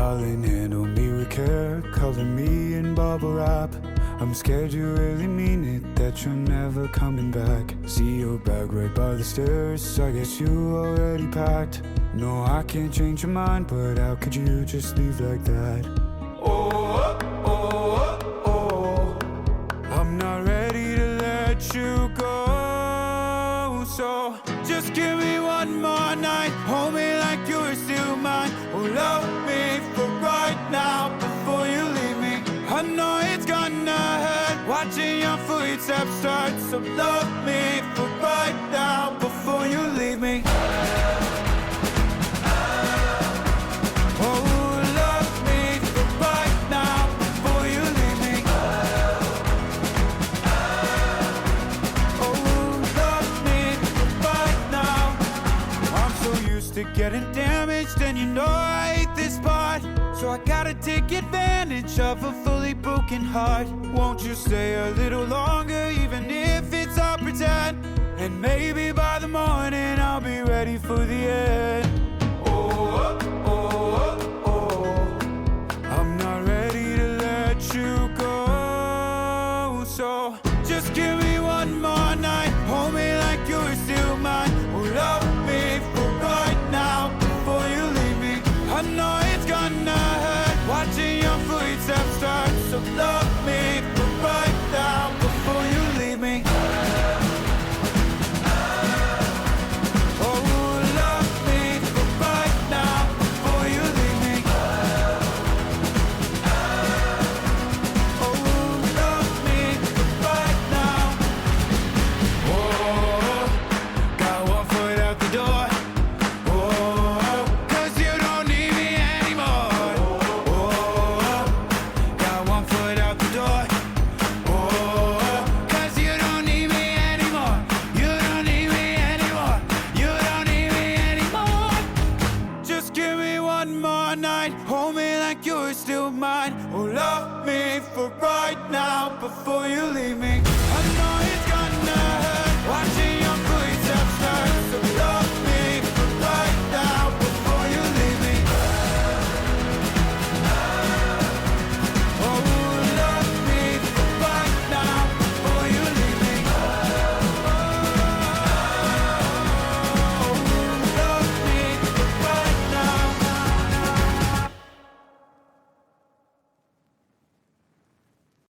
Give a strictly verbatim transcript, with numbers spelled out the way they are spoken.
darling, handle me with care, cover me in bubble wrap. I'm scared you really mean it, that you're never coming back. See your bag right by the stairs, I guess you already packed. No, I can't change your mind, but how could you just leave like that? Oh, oh, oh, oh, I'm not ready to let you go. So just give me one more night, hold me like you're still mine. Oh, love me for right now before you leave me. I know it's gonna hurt watching your footsteps start. So love me for right now before you leave me. Oh, love me for right now before you leave me. Oh, love me for right now. I'm so used to getting damaged, and you know I hate this part. So I gotta take advantage of a fully broken heart. Won't you stay a little longer, even if it's all pretend? And maybe by the morning I'll be ready for the end. Oh, oh, oh, oh, I'm not ready to let you go. So just give me one more night, hold me like you're still mine. Oh, love me for right now before you leave me. I know it's gonna hurt watching your footsteps start. So love me for right now before you leave me. Oh, love me for right now before you leave me. Oh, love me for right now. Oh, got one foot out the door. Oh, 'cause you don't need me anymore. Oh, got one foot out the door. Oh, 'cause you don't need me anymore. You don't need me anymore. You don't need me anymore. Just give me one more night, hold me like you're still mine. Oh, love me for right now before you leave me.